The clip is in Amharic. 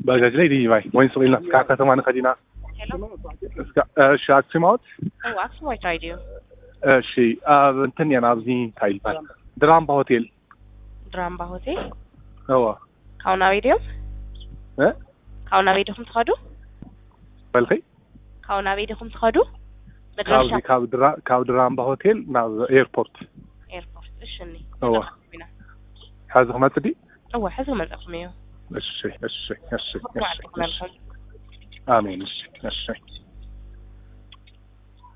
باجاج لي دي باي وين سوينا سكا كتمان خدينا سكا شاكسيموت او اكسموت ايديو شي እንትን ያናብዚ ታይልባል ድራምባ ሆቴል هو ካውና ቪዲዮ ካውና ቪዲዮ ትኸዱ በልኸይ ካውና ቪዲዮ ትኸዱ ካብ ድራምባ ሆቴል ናብ ኤርፖርት እሺኒ هو حاز خمسدي هو حاز خمسدي እሺ امين እሺ